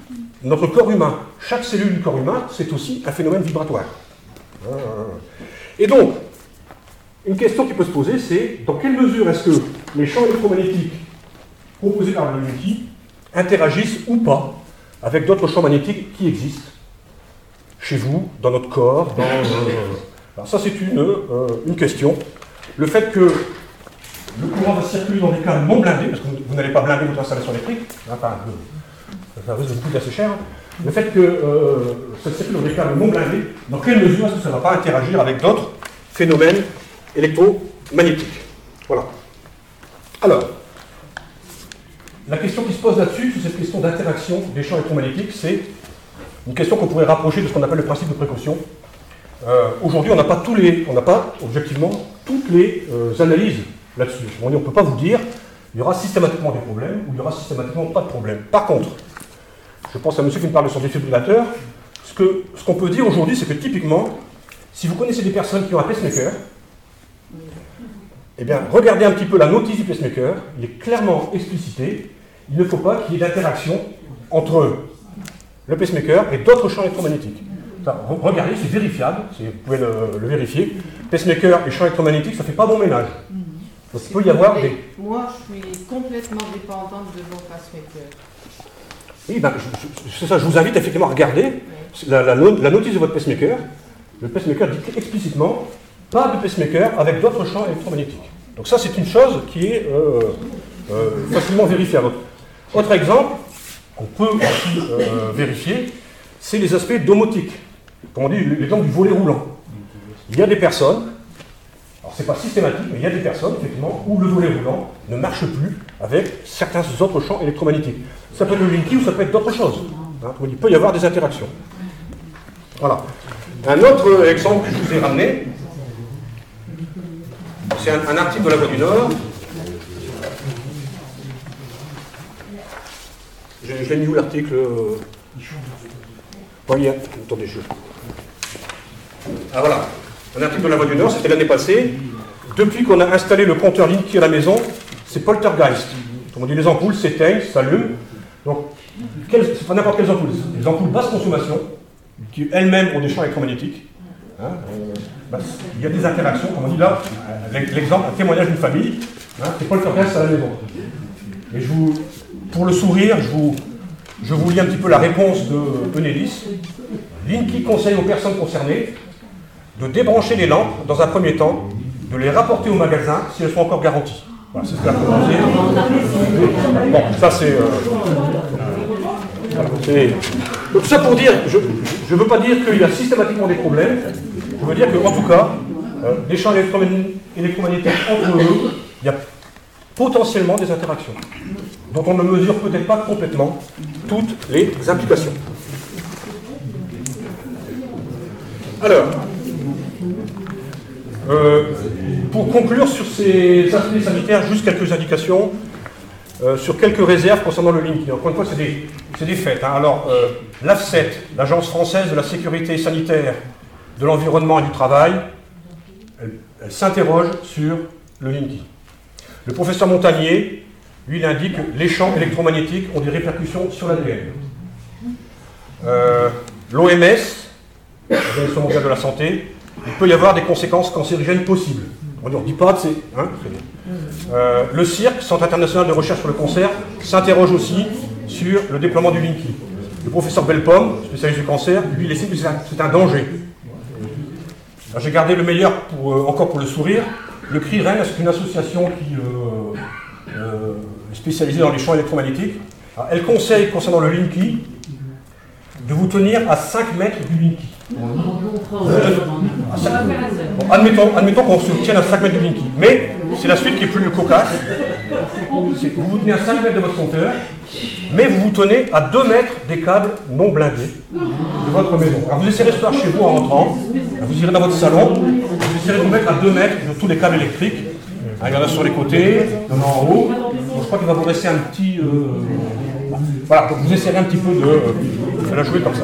notre corps humain. Chaque cellule du corps humain, c'est aussi un phénomène vibratoire. Et donc, une question qui peut se poser, c'est dans quelle mesure est-ce que les champs électromagnétiques proposés par le Linky interagissent ou pas avec d'autres champs magnétiques qui existent chez vous, dans notre corps, Alors ça, c'est une question. Le fait que le courant va circuler dans des câbles non blindés, parce que vous n'allez pas blinder votre installation électrique, ça risque de coûter assez cher. Le fait que ça circule dans des câbles non blindés, dans quelle mesure est-ce que ça ne va pas interagir avec d'autres phénomènes électromagnétiques? Voilà. Alors, la question qui se pose là-dessus, sur cette question d'interaction des champs électromagnétiques, c'est une question qu'on pourrait rapprocher de ce qu'on appelle le principe de précaution. Aujourd'hui, on n'a pas objectivement toutes les analyses là-dessus. On ne peut pas vous dire il y aura systématiquement des problèmes ou il y aura systématiquement pas de problème. Par contre, je pense à monsieur qui me parle de son défibrillateur, ce qu'on peut dire aujourd'hui, c'est que typiquement, si vous connaissez des personnes qui ont un pacemaker, eh bien, regardez un petit peu la notice du pacemaker, il est clairement explicité, il ne faut pas qu'il y ait d'interaction entre le pacemaker et d'autres champs électromagnétiques. Regardez, c'est vérifiable, vous pouvez le vérifier. Pacemaker et champs électromagnétiques, ça ne fait pas bon ménage. Donc, il peut y avoir des... Moi, je suis complètement dépendante de mon pacemaker. Oui, c'est ça, je vous invite effectivement à regarder la notice de votre pacemaker. Le pacemaker dit explicitement pas de pacemaker avec d'autres champs électromagnétiques. Donc ça, c'est une chose qui est facilement vérifiable. Autre exemple, qu'on peut aussi vérifier, c'est les aspects domotiques. Comme on dit, l'exemple du volet roulant. Il y a des personnes, alors c'est pas systématique, mais il y a des personnes, effectivement, où le volet roulant ne marche plus avec certains autres champs électromagnétiques. Ça peut être le Linky ou ça peut être d'autres choses. Il peut y avoir des interactions. Voilà. Un autre exemple que je vous ai ramené, c'est un article de la Voix du Nord. Je l'ai mis où l'article? Attendez, Ah voilà, un article de la Voix du Nord, c'était l'année passée. Depuis qu'on a installé le compteur Linky à la maison, c'est poltergeist. Comme on dit, les ampoules s'éteignent, s'allument. Donc, c'est pas n'importe quelles ampoules. Les ampoules basse consommation, qui elles-mêmes ont des champs électromagnétiques. Il y a des interactions, comme on dit là, l'exemple, un témoignage d'une famille, c'est poltergeist à la maison. Et pour le sourire, je vous lis un petit peu la réponse de Enedis. Linky conseille aux personnes concernées de débrancher les lampes dans un premier temps, de les rapporter au magasin si elles sont encore garanties. Voilà, c'est ce qu'elle a proposé. Bon, ça c'est... Tout ça pour dire, je ne veux pas dire qu'il y a systématiquement des problèmes, je veux dire qu'en tout cas, des champs électromagnétiques entre eux, il y a potentiellement des interactions, dont on ne mesure peut-être pas complètement toutes les implications. Alors, pour conclure sur ces aspects sanitaires, juste quelques indications sur quelques réserves concernant le Linky. Encore une fois, c'est des faits. Alors, l'AFSET, l'Agence française de la sécurité sanitaire, de l'environnement et du travail, elle s'interroge sur le Linky. Le professeur Montagnier, lui, il indique que les champs électromagnétiques ont des répercussions sur l'ADN. L'OMS, l'Organisation mondiale de la santé, il peut y avoir des conséquences cancérigènes possibles. On ne dit pas, c'est... le CIRC, Centre international de recherche sur le cancer, s'interroge aussi sur le déploiement du Linky. Le professeur Belpomme, spécialiste du cancer, lui, il estime que c'est un danger. J'ai gardé le meilleur encore pour le sourire. Le CRIREN, c'est une association qui est spécialisée dans les champs électromagnétiques. Alors, elle conseille, concernant le Linky, de vous tenir à 5 mètres du Linky. Admettons qu'on se tienne à 5 mètres du Linky. Mais c'est la suite qui est plus cocasse. C'est que vous vous tenez à 5 mètres de votre compteur, mais vous vous tenez à 2 mètres des câbles non blindés de votre maison. Alors vous essayerez ce soir chez vous en rentrant, vous irez dans votre salon, vous essayerez de vous mettre à 2 mètres de tous les câbles électriques. Il y en a sur les côtés, il y en a en haut. Donc, je crois qu'il va vous rester un petit... Voilà, donc vous essayerez un petit peu de la jouer comme ça.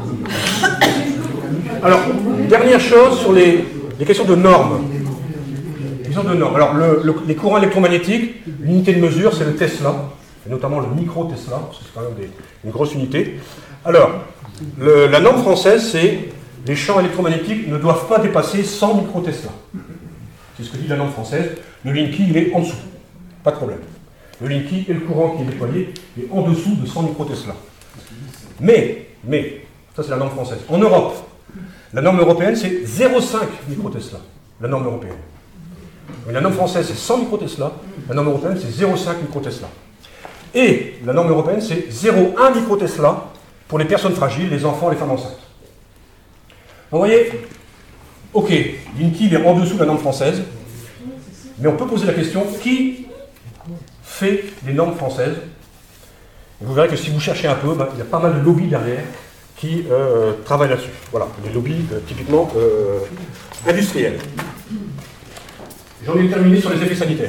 Alors, dernière chose sur les questions de normes. Alors, les courants électromagnétiques, l'unité de mesure, c'est le Tesla. et notamment le micro-Tesla, parce que c'est quand même une grosse unité. Alors, la norme française, c'est les champs électromagnétiques ne doivent pas dépasser 100 micro-Tesla. C'est ce que dit la norme française. Le Linky, il est en dessous. Pas de problème. Le Linky et le courant qui est déployé est en dessous de 100 micro-Tesla. Mais, ça c'est la norme française. En Europe, la norme européenne, c'est 0,5 micro-Tesla. La norme européenne. Mais la norme française, c'est 100 micro-Tesla. La norme européenne, c'est 0,5 micro-Tesla. Et la norme européenne, c'est 0,1 micro-Tesla pour les personnes fragiles, les enfants, les femmes enceintes. Vous voyez, ok, Linky est en dessous de la norme française, mais on peut poser la question, qui fait les normes françaises? Et vous verrez que si vous cherchez un peu, il y a pas mal de lobbies derrière qui travaillent là-dessus. Voilà, des lobbies typiquement industriels. J'en ai terminé sur les effets sanitaires.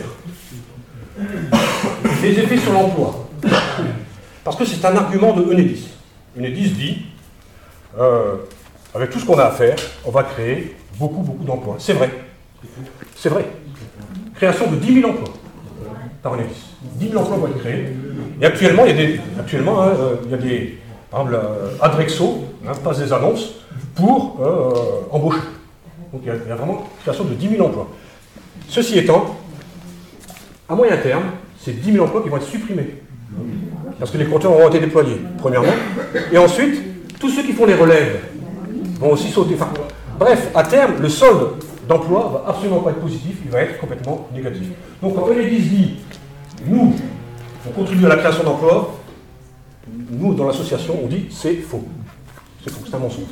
Les effets sur l'emploi. Parce que c'est un argument de Enedis. Enedis dit, avec tout ce qu'on a à faire, on va créer beaucoup d'emplois. C'est vrai. C'est vrai. Création de 10 000 emplois par Enedis. 10 000 emplois vont être créés. Et actuellement, il y a des par exemple, Adrexo passe des annonces pour embaucher. Donc il y a vraiment création de 10 000 emplois. Ceci étant, à moyen terme, c'est 10 000 emplois qui vont être supprimés. Parce que les compteurs auront été déployés, premièrement. Et ensuite, tous ceux qui font les relèves vont aussi sauter. Enfin, bref, à terme, le solde d'emploi va absolument pas être positif, il va être complètement négatif. Donc quand Enedis dit, nous, on contribue à la création d'emplois, nous, dans l'association, on dit, c'est faux. C'est faux, c'est un mensonge.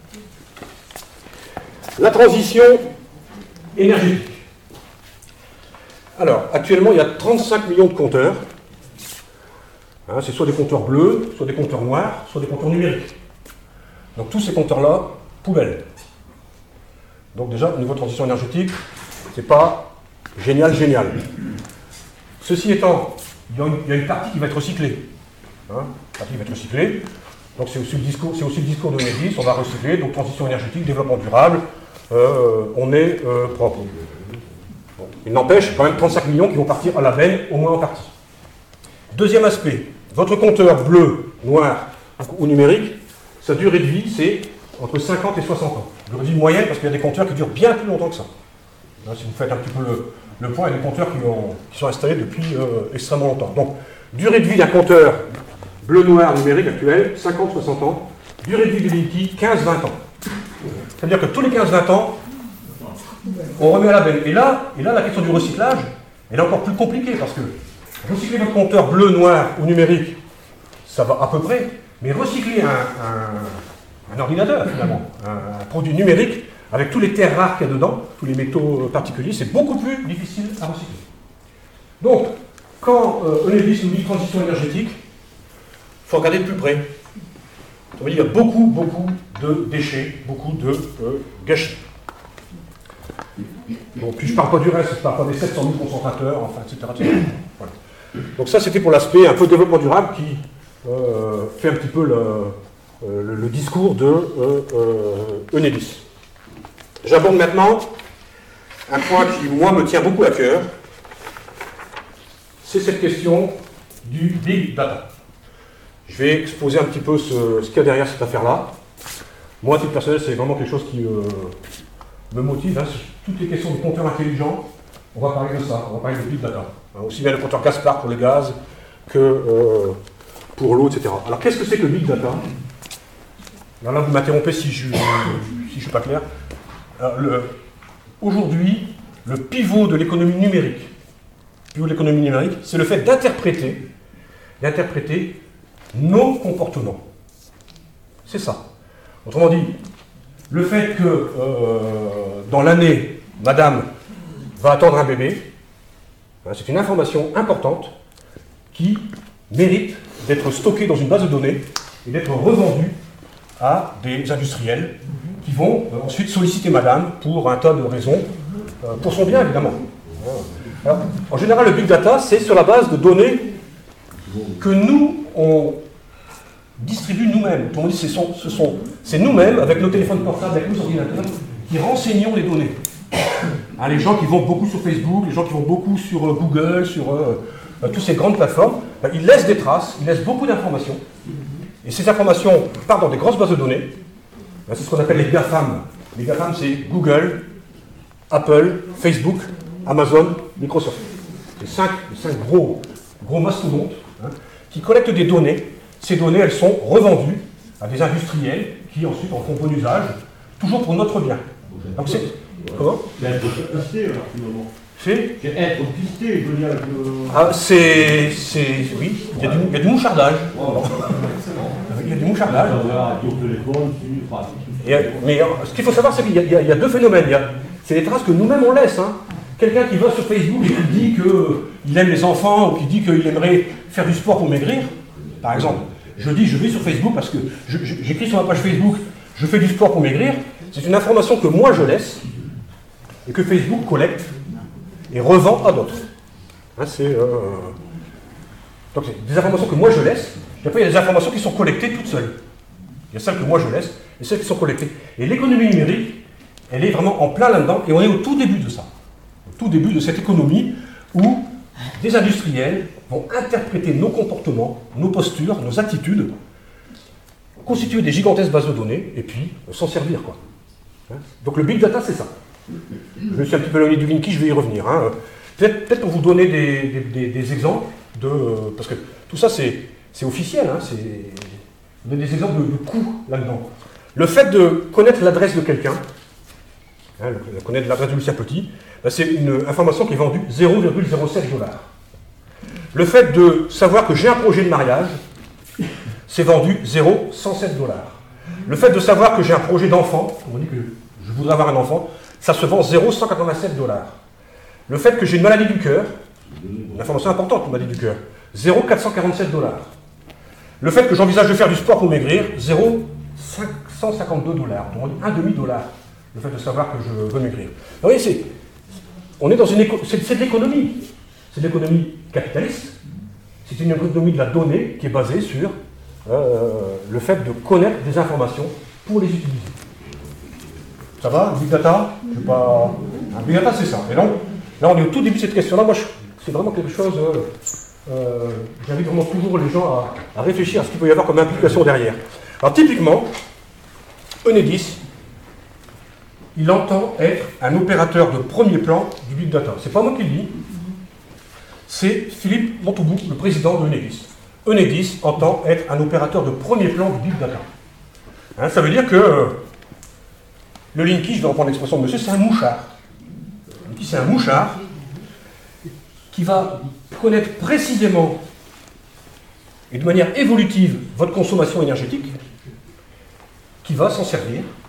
La transition énergétique. Alors, actuellement, il y a 35 millions de compteurs. C'est soit des compteurs bleus, soit des compteurs noirs, soit des compteurs numériques. Donc tous ces compteurs-là, poubelle. Donc déjà, au niveau de transition énergétique, c'est pas génial. Ceci étant, il y a une partie qui va être recyclée. Donc c'est aussi le discours de Enedis, on va recycler, donc transition énergétique, développement durable, on est propre. Bon. Il n'empêche quand même 35 millions qui vont partir à la benne, au moins en partie. Deuxième aspect, votre compteur bleu, noir ou numérique, sa durée de vie, c'est entre 50 et 60 ans. Durée de vie moyenne, parce qu'il y a des compteurs qui durent bien plus longtemps que ça. Là, si vous faites un petit peu le point, il y a des compteurs qui sont installés depuis extrêmement longtemps. Donc, durée de vie d'un compteur bleu-noir numérique actuel, 50-60 ans. Durée de vie de Linky, 15-20 ans. C'est-à-dire que tous les 15-20 ans, on remet à la benne. Et là, la question du recyclage, elle est encore plus compliquée, parce que recycler votre compteur bleu, noir ou numérique, ça va à peu près, mais recycler un ordinateur, finalement, un produit numérique, avec tous les terres rares qu'il y a dedans, tous les métaux particuliers, c'est beaucoup plus difficile à recycler. Donc, quand Enedis nous dit transition énergétique, il faut regarder de plus près. Ça veut dire qu'il y a beaucoup de déchets, beaucoup de gâchis. Bon, puis je ne parle pas du reste, je ne parle pas des 700 000 concentrateurs, enfin, etc. Voilà. Donc ça, c'était pour l'aspect un peu développement durable qui fait un petit peu le discours de Enedis. J'aborde maintenant un point qui, moi, me tient beaucoup à cœur. C'est cette question du Big Data. Je vais exposer un petit peu ce qu'il y a derrière cette affaire-là. Moi, à titre personnel, c'est vraiment quelque chose qui me motive. Toutes les questions de compteurs intelligents, on va parler de ça, on va parler de Big Data. Aussi bien le compteur Caspar pour le gaz que pour l'eau, etc. Alors, qu'est-ce que c'est que le Big Data? Alors là, vous m'interrompez si je ne suis pas clair. Aujourd'hui, le pivot de l'économie numérique, c'est le fait d'interpréter nos comportements. C'est ça. Autrement dit, le fait que dans l'année, madame va attendre un bébé, c'est une information importante qui mérite d'être stockée dans une base de données et d'être revendue à des industriels qui vont ensuite solliciter madame pour un tas de raisons, pour son bien évidemment. Alors, en général, le Big Data, c'est sur la base de données que nous, on distribue nous-mêmes. On dit c'est nous-mêmes, avec nos téléphones portables, avec nos ordinateurs, qui renseignons les données. Les gens qui vont beaucoup sur Facebook, les gens qui vont beaucoup sur Google, sur toutes ces grandes plateformes, ben, il laisse des traces, il laisse beaucoup d'informations. Et ces informations partent dans des grosses bases de données. Ben, c'est ce qu'on appelle les GAFAM. Les GAFAM, c'est Google, Apple, Facebook, Amazon, Microsoft. C'est cinq gros mastodontes qui collectent des données. Ces données, elles sont revendues à des industriels qui ensuite en font bon usage, toujours pour notre bien. Donc c'est... Comment ? C'est être pisté, alors, finalement. C'est être pisté, je veux dire. Ah, oui, il y a du mouchardage. Il y a du mouchardage. Mais ce qu'il faut savoir, c'est qu'il y a deux phénomènes. C'est des traces que nous-mêmes on laisse. Quelqu'un qui va sur Facebook et qui dit qu'il aime les enfants ou qui dit qu'il aimerait faire du sport pour maigrir, par exemple, je vais sur Facebook parce que j'écris sur ma page Facebook, je fais du sport pour maigrir, c'est une information que moi je laisse et que Facebook collecte et revend à d'autres. Donc c'est des informations que moi je laisse, et après il y a des informations qui sont collectées toutes seules. Il y a celles que moi je laisse et celles qui sont collectées. Et l'économie numérique, elle est vraiment en plein là-dedans, et on est au tout début de ça. Au tout début de cette économie où des industriels vont interpréter nos comportements, nos postures, nos attitudes, constituer des gigantesques bases de données, et puis s'en servir, quoi. Donc le big data, c'est ça. Je me suis un petit peu éloigné du Linky, je vais y revenir. Peut-être pour vous donner des exemples, parce que tout ça c'est officiel, vous donner des exemples de coûts là-dedans. Le fait de connaître l'adresse de quelqu'un, connaître l'adresse de Lucien Petit, c'est une information qui est vendue 0,07 $. Le fait de savoir que j'ai un projet de mariage, c'est vendu 0,107 $. Le fait de savoir que j'ai un projet d'enfant, on dit que je voudrais avoir un enfant, ça se vend 0,187 $. Le fait que j'ai une maladie du cœur, une information importante, une maladie du cœur, 0,447 $. Le fait que j'envisage de faire du sport pour maigrir, 0,552 $. Donc on dit $1,5. Le fait de savoir que je veux maigrir. Vous voyez, c'est de l'économie. C'est de l'économie capitaliste. C'est une économie de la donnée qui est basée sur le fait de connaître des informations pour les utiliser. Ça va, le Big Data? Un Big Data, c'est ça. Et donc, là, on est au tout début de cette question-là. Moi, c'est vraiment quelque chose... j'invite vraiment toujours les gens à réfléchir à ce qu'il peut y avoir comme implication derrière. Alors, typiquement, Enedis, il entend être un opérateur de premier plan du Big Data. C'est pas moi qui le dis. C'est Philippe Montaubourg, le président de Enedis. Enedis entend être un opérateur de premier plan du Big Data. Ça veut dire que le Linky, je vais reprendre l'expression de monsieur, c'est un mouchard. Le Linky, c'est un mouchard qui va connaître précisément et de manière évolutive votre consommation énergétique, qui va s'en servir